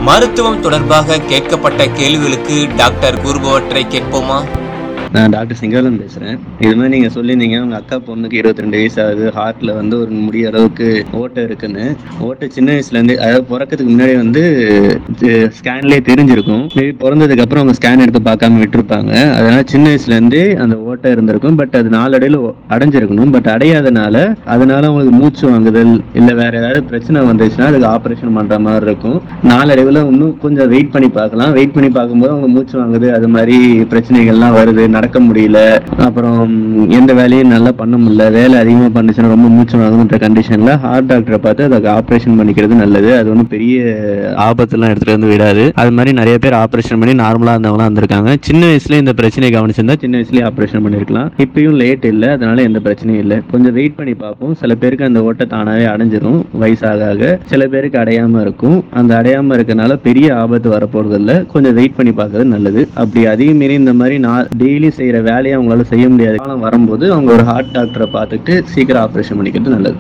மருத்துவம் தொடர்பாக கேட்கப்பட்ட கேள்விகளுக்கு டாக்டர் கூறுபவற்றை கேட்போமா? நான் டாக்டர் சிங்காரம் பேசுகிறேன். இது மாதிரி நீங்கள் சொல்லியிருந்தீங்க உங்கள் அக்கா பொண்ணுக்கு 22 வயசு ஆகுது, ஹார்ட்டில் வந்து ஒரு முடிய அளவுக்கு ஓட்டை இருக்குன்னு. ஓட்டை சின்ன வயசுலேருந்து, அதாவது பிறக்கிறதுக்கு முன்னாடி வந்து ஸ்கேன்லேயே தெரிஞ்சிருக்கும். மேபி பிறந்ததுக்கு அப்புறம் அவங்க ஸ்கேன் எடுத்து பார்க்காம விட்டுருப்பாங்க. அதனால சின்ன வயசுலேருந்தே அந்த ஓட்டை இருந்திருக்கும். பட் அது நாளடைவில் அடைஞ்சிருக்கணும். பட் அடையாதனால அதனால அவங்களுக்கு மூச்சு வாங்குதல் இல்லை வேற ஏதாவது பிரச்சனை வந்துச்சுன்னா அதுக்கு ஆப்ரேஷன் பண்ணுற மாதிரி இருக்கும். நாளடைவில் இன்னும் கொஞ்சம் வெயிட் பண்ணி பார்க்கலாம். வெயிட் பண்ணி பார்க்கும்போது அவங்க மூச்சு வாங்குது, அது மாதிரி பிரச்சனைகள்லாம் வருது, நடக்க முடியல, அப்புறம் எந்த வேலையும் நல்லா பண்ண முடியல, வேலை அதிகமாக பண்ணுச்சுன்னா ரொம்ப மூச்சு வாங்குன்ற கண்டிஷன்ல ஹார்ட் டாக்டரை பார்த்து அதுக்கு ஆப்ரேஷன் பண்ணிக்கிறது நல்லது. அது ஒன்றும் பெரிய ஆபத்துலாம் எடுத்துட்டு வந்து விடாது. அது மாதிரி நிறைய பேர் ஆப்ரேஷன் பண்ணி நார்மலா இருந்தவங்களாம் வந்திருக்காங்க. சின்ன வயசுல இந்த பிரச்சனையை கவனிச்சிருந்தா சின்ன வயசுலயே ஆப்ரேஷன் பண்ணிருக்கலாம். இப்பயும் லேட் இல்லை, அதனால எந்த பிரச்சனையும் இல்லை. கொஞ்சம் வெயிட் பண்ணி பார்ப்போம். சில பேருக்கு அந்த ஓட்டை தானாவே அடைஞ்சிரும் வயசாக ஆக, சில பேருக்கு அடையாம இருக்கும். அந்த அடையாம இருக்கனால பெரிய ஆபத்து வரப்போறது இல்லை. கொஞ்சம் வெயிட் பண்ணி பார்க்கறது நல்லது. அப்படி அதிகம் மீறி இந்த மாதிரி டெய்லி செய்யற வேலையை அவங்களால செய்ய முடியாத காலம் வரும்போது அவங்க ஒரு ஹார்ட் டாக்டரை பார்த்துட்டு சீக்கிரம் ஆப்ரேஷன் பண்ணிக்கிறது நல்லது.